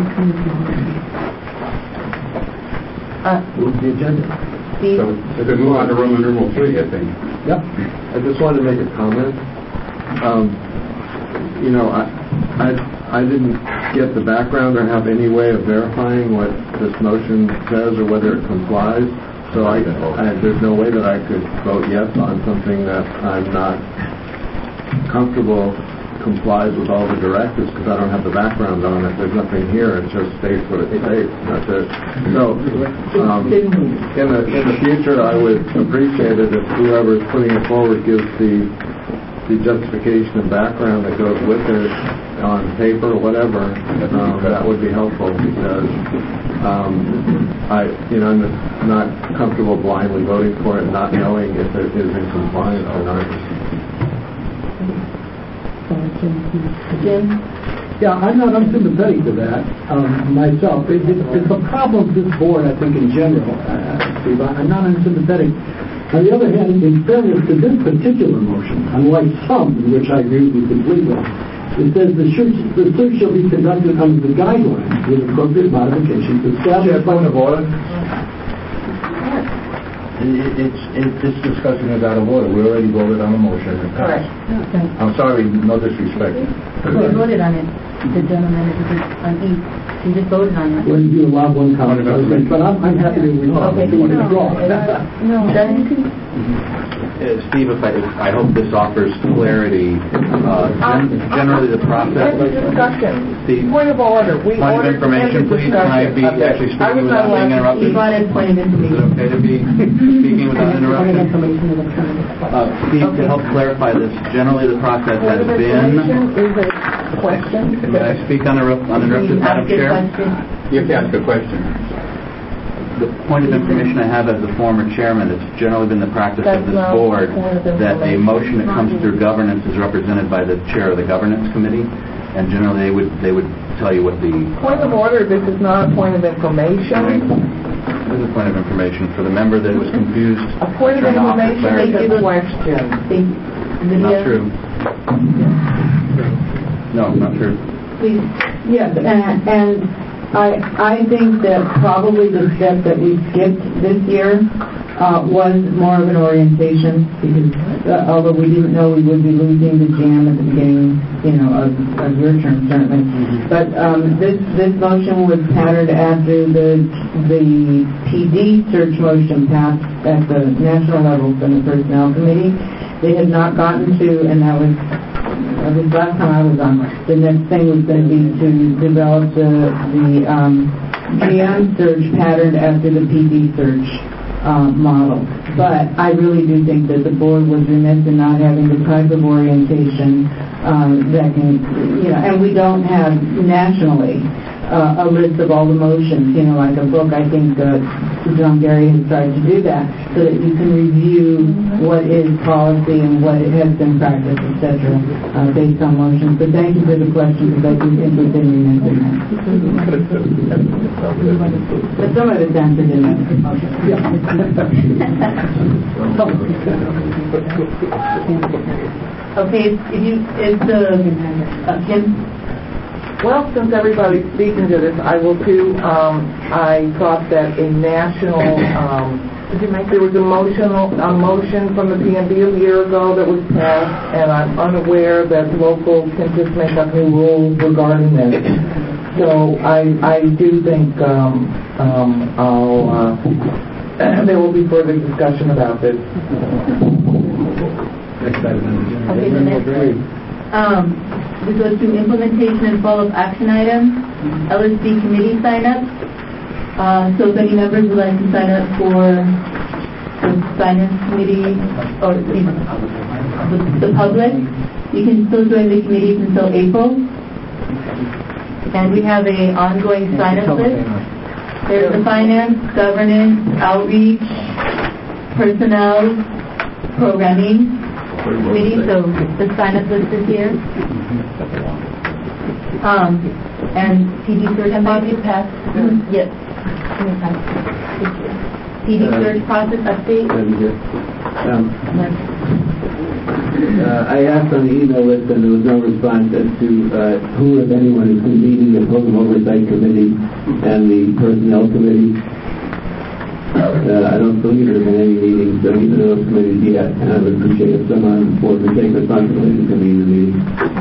Uh, Move the agenda. Steve? So if we move on to Roman numeral three, I think. Yep. I just wanted to make a comment. Um, you know, I, I, I didn't get the background or have any way of verifying what this motion says or whether it complies. So I, I, there's no way that I could vote yes on something that I'm not comfortable complies with all the directives because I don't have the background on it. There's nothing here. It just states what it states. That's it. So um, in the in the future, I would appreciate it if whoever's putting it forward gives the the justification and background that goes with it on paper or whatever. Um, that would be helpful because um, I, you know, I'm not comfortable blindly voting for it, not knowing if it is in compliance or not. Jim? Yeah, I'm not unsympathetic to that um, myself. It, it, it's a problem with this board, I think, in general. Uh, Steve, I'm not unsympathetic. On the other hand, in fairness to this particular motion, unlike some, in which I agree with you completely, it says the search, the search shall be conducted under the guidelines with appropriate modifications established. Point of order. It, it's it, this discussion is out of order. We already voted on the motion. Correct. I'm sorry, no disrespect. We voted on it. The general manager on E. You just voted on it. When you allow one comment, but I'm, I'm happy to withdraw. Okay. To withdraw. No, then you can... Uh, Steve, if I, if I hope this offers clarity. Uh, gen- generally, the process. End of discussion. Steve, point of order. We point of ordered information, end of please. Can I be discussion. actually I speaking was without not being allowed to interrupted? You wanted point of Is information. it okay to be speaking without interruption? Uh, Steve, to help clarify this, generally the process Point has of been. information is a question. May I speak uninterrupted, uninterrupted Madam Chair? You have to ask a question. The point of information I have as the former chairman, it's generally been the practice That's of this not board point of that a information. motion that comes through governance is represented by the chair of the governance committee, and generally they would they would tell you what the Point of order, this is not a point of information. This is a point of information for the member that was confused. A point of trying to offer information is clarity. a question. Thank you. Not Lydia, true. No, not true. please. Yes, and, and I, I think that probably the step that we skipped this year uh, was more of an orientation, because uh, although we didn't know we would be losing the jam at the beginning, you know, of, of your term, certainly. But um, this this motion was patterned after the the P D search motion passed at the national level from the Personnel Committee. They had not gotten to, and that was Uh, the last time I was on, the next thing was going to be to develop the, the um, G M search patterned after the P D search uh, model. But I really do think that the board was remiss in not having the type of orientation um, that can, you know, and we don't have nationally uh, a list of all the motions, you know, like a book. I think uh, John Gary has tried to do that so that you can review what is policy and what it has been practiced, et cetera, uh, based on motions. But thank you for the question, because I do think we've been remiss in that. But some of it's answered in that. Okay, if you, is the, uh, Kim? Well, since everybody's speaking to this, I will too. Um, I thought that a national, um, there was a motion, a motion from the P M B a year ago that was passed, and I'm unaware that locals can just make up new rules regarding this. So I, I do think um, um, I'll, uh, there will be further discussion about this. Okay, the next one. Um, we go to implementation and follow-up action items, L S D committee sign-ups. Uh, so if any members would like to sign up for the finance committee or you know, the, the public, you can still join the committees until April. And we have a ongoing sign-up list. There's the finance, governance, outreach, personnel, programming committee, so the sign-up list is here. Um, and P D search process. Mm-hmm. Yes. P D search process update. Um, uh, I asked on the email list, and there was no response as to uh, who, if anyone, is convening the Program Oversight Committee and the Personnel Committee. Uh, I don't believe there have been any meetings on either of those committees yet, and I would appreciate if someone on the board would take responsibility to convene the meeting.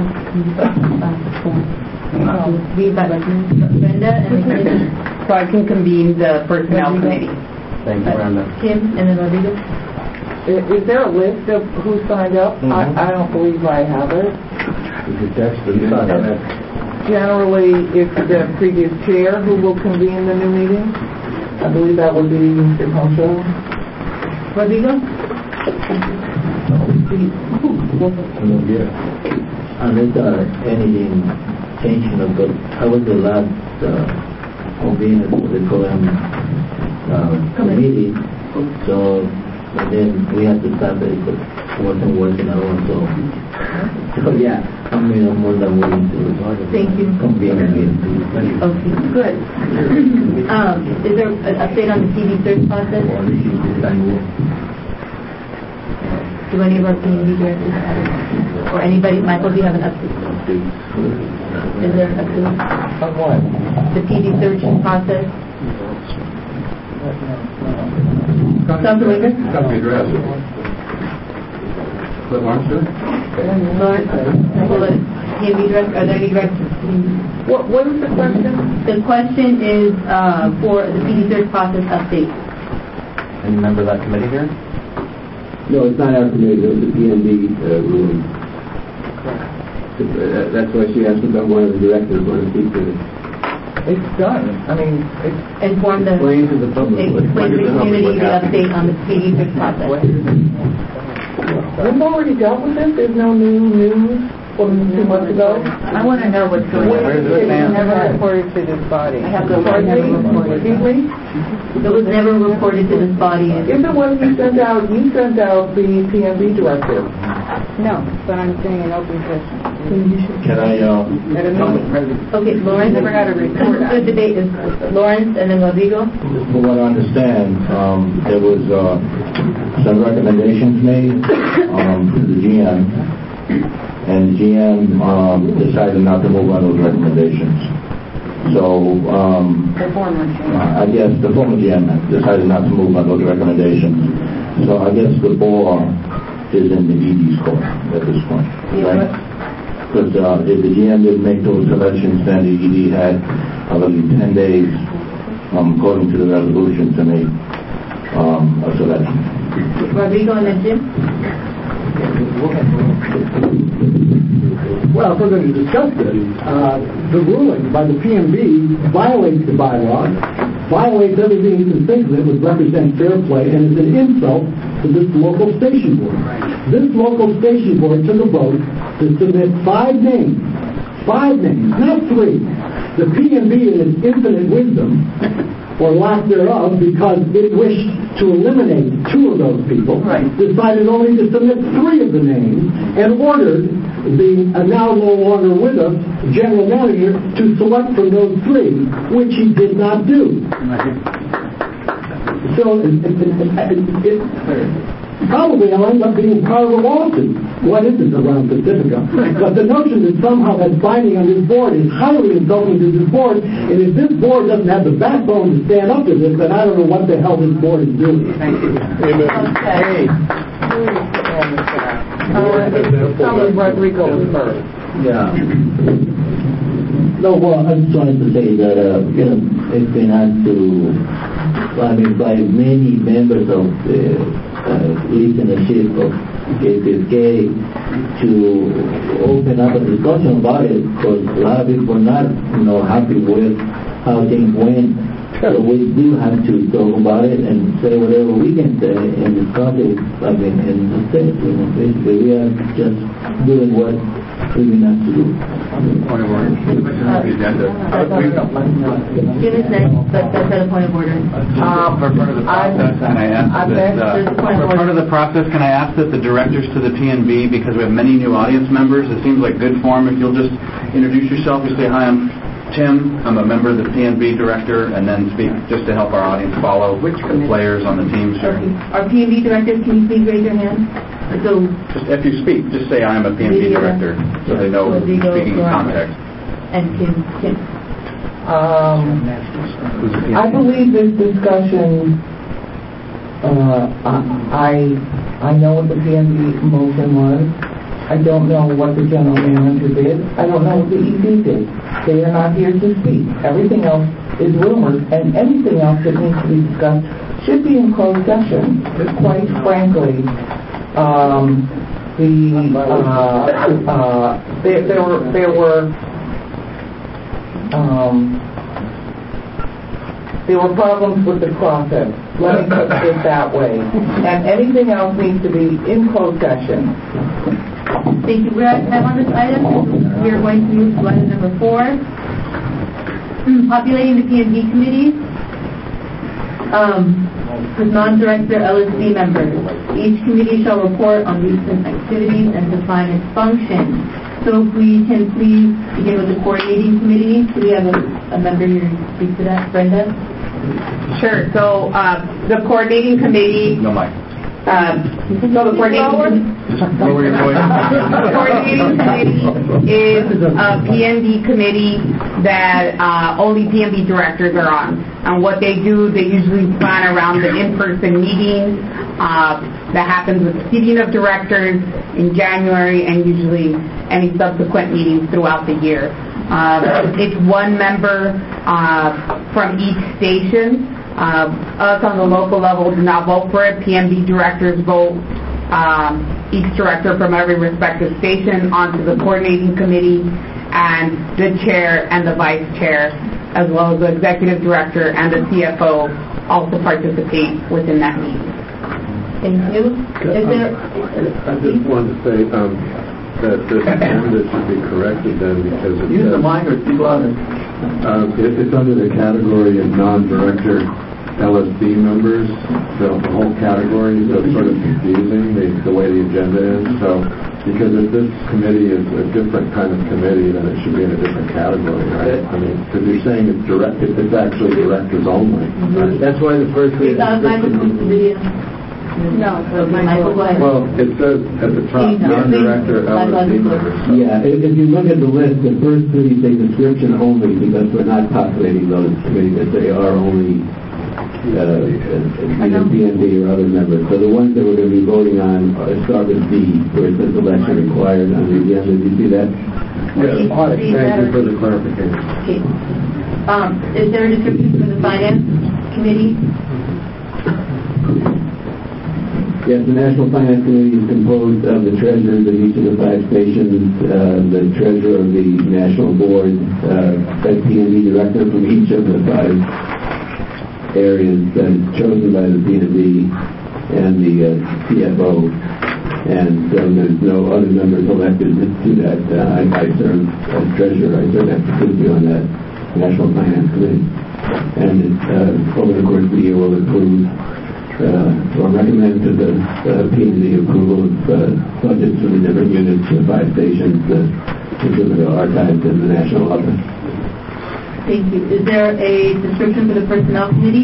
Brenda and the committee. So I can convene the personnel committee. Thank you, Brenda. Kim and then Rodrigo. Is, is there a list of who signed up? Mm-hmm. I, I don't believe I have it. You could text them. Generally, it's the previous chair who will convene the new meeting. I believe that would be Mister Concho. Rodrigo? Unless uh, anything changed, but I was the last uh, convener for the program uh, committee, so and then we had to start the wasn't working at all. So, so yeah, I mean, I'm more than willing to Thank you. compete again. Okay, good. Um, is there an update on the P D search process? Do any of our P and D directors have it? Or anybody? Michael, do you have an update? Is there an update? On what? The P D search process? Doctor Winger? Got to be addressed. But Lawrence, sir? Lawrence, will it, P and D director, are there any directors? What, what is the question? The question is uh, for the P D search process update. Any member of that committee here? No, it's not our committee. It was the P and D uh, ruling. Uh, that's why she asked about one of the directors want to speak to it. It's done. I mean, it's... Inform the... Explain to the public. Explain to the community the update on the P D search process. We've already dealt with this. There's no new news from two months ago. I want to know what's going on. Where does it stand? Never reported to this body. I have the Pardon me? Excuse me? It was never reported to this body. If it was, you sent out, you sent out the P M B directive. No, but I'm saying an open session. Can I, uh, At a meeting. Okay, Lawrence. Never had a report. The debate is Lawrence and then Rodrigo. just from what I understand, um, there was, uh, some recommendations made, um, to the G M, and the G M, um, decided not to move on those recommendations. So, um, The former chair. I guess the former G M decided not to move on those recommendations. So I guess the ball is in the E D's court at this point, right? Because uh, if the G M didn't make those selections, then the E D had, I believe, ten days, um, according to the resolution, to make um, a selection. Rodrigo and then Jim. Well, if we're going to discuss this, uh, the ruling by the P M B violates the bylaw, violates everything you can think of that would represent fair play, and is an insult to this local station board. This local station board took a vote to submit five names, five names, not three. The P M B, in its infinite wisdom, or lack thereof, because it wished to eliminate two of those people, right, decided only to submit three of the names and ordered the uh, now no longer with us general manager to select from those three, which he did not do. So it, it, it, it, it probably will end up being part of a lawsuit. What is it around Pacifica? But the notion that somehow that's binding on this board is highly insulting to this board, and if this board doesn't have the backbone to stand up to this, then I don't know what the hell this board is doing. Okay. Uh, Probably Rodrigo first. Yeah. No, well, I just wanted to say that, uh, you know, it's been asked to, I mean, by many members of the uh, listenership of K P F K to open up a discussion about it, because a lot of people are not, you know, happy with how things went. So we do have to talk about it and say whatever we can say and discuss it. I mean, and that's it. You know, basically, we are just doing what we've been asked to do. Point of order. Jim is next, but that's at a point of order. Um, for part of the process, can I ask that, uh, for part of the process, can I ask that the directors to the P N B, because we have many new audience members, it seems like good form if you'll just introduce yourself and say, hi, I'm Tim, I'm a member of the P N B director, and then speak just to help our audience follow which the players on the teams here. Okay. Our P N B directors, can you please raise your hand? So, just if you speak, just say I'm a P N B director, so they know who's speaking in context. And Tim, Tim. Um, I believe this discussion, uh, I, I know what the P N B motion was. I don't know what the general manager did. I don't know what the E D did. They are not here to speak. Everything else is rumors, and anything else that needs to be discussed should be in closed session. Quite frankly, um, the uh, uh, there, there were there were um, there were problems with the process. Let me put it that way. And anything else needs to be in closed session. Thank you. We're at time on this item. We are going to move to item number four. Populating the P and D committees. Um, for non-director L S D members, each committee shall report on recent activities and define its functions. So if we can please begin with the coordinating committee. Do we have a, a member here to speak to that? Brenda? Sure. So uh, the coordinating committee. No mic. Uh, so the coordinating, Lower your voice. the coordinating committee is a P M D committee that uh, only P M D directors are on. And what they do, they usually plan around the in-person meetings uh, that happens with the seating of directors in January and usually any subsequent meetings throughout the year. Uh, it's one member uh, from each station. Uh, us on the local level do not vote for it. P M D directors vote um, each director from every respective station onto the coordinating committee, and the chair and the vice chair, as well as the executive director and the C F O, also participate within that meeting. Thank you. Is there? I just wanted to say um, that this agenda should be corrected then because it Use says, the mic or speak louder. Uh, it, it's under the category of non-director L S D members, the, the whole category, so it's sort of confusing the, the way the agenda is. So, because if this committee is a different kind of committee, then it should be in a different category, right? I mean, because you're saying it's direct, it's actually directors only, right? That's why the first Is that Michael? No. Okay, Michael, go ahead. Well, it says at the top, non-director L S D members. Yeah, if, if you look at the list, the first three say description only because we're not populating those committees, that they are only uh, either P M D or other members. So the ones that we're going to be voting on uh, start with D, where it says election required on the agenda. Did you see that? Yes, thank you for the clarification. Okay. Um, is there a description for the finance committee? Yes, the National Finance Committee is composed of the treasurers of each of the five stations, uh, the treasurer of the national board, uh, a P M D director from each of the five areas that is chosen by the P M D, and the uh, C F O. And so there's no other members elected to that. Uh, I, I serve as treasurer. I serve exclusively on that National Finance Committee. And it, uh, over the course of the year, will approve Uh, or recommend to the uh, P M D approval of uh, budgets for the different units, the five stations, the Pacific Archives, and the National Office. Thank you. Is there a description for the Personnel Committee?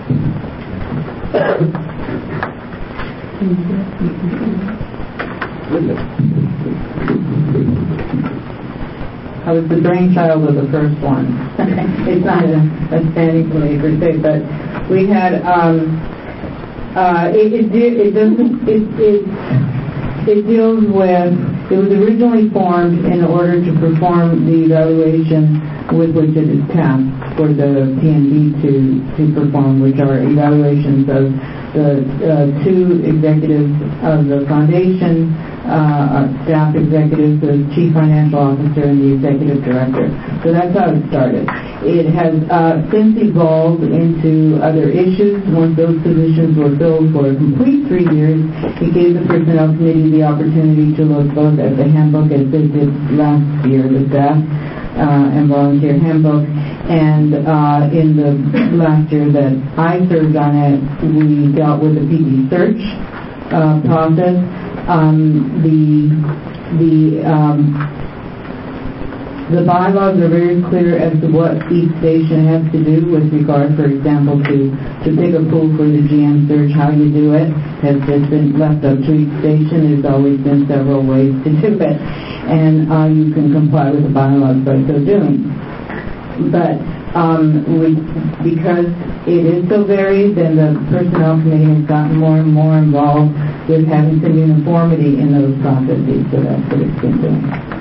I was the brainchild of the first one. It's not a, a standing committee per se, but we had um, Uh, it, it, it doesn't, it, it, it deals with, it was originally formed in order to perform the evaluation with which it is tasked for the P M D to, to perform, which are evaluations of the uh, two executives of the foundation, uh, staff executives, the chief financial officer, and the executive director. So that's how it started. It has uh, since evolved into other issues. Once those positions were filled for a complete three years, it gave the Personnel Committee the opportunity to look both at the handbook as they did last year, the staff uh, and volunteer handbook, and uh, in the last year that I served on it, we dealt with the P D search uh, process. Um, the the um, The bylaws are very clear as to what each station has to do with regard, for example, to, to pick a pool for the G M search, how you do it has just been left up to each station. There's always been several ways to do it, and uh, you can comply with the bylaws by so doing. But um, we, because it is so varied, then the Personnel Committee has gotten more and more involved with having some uniformity in those processes, so that's what it's been doing.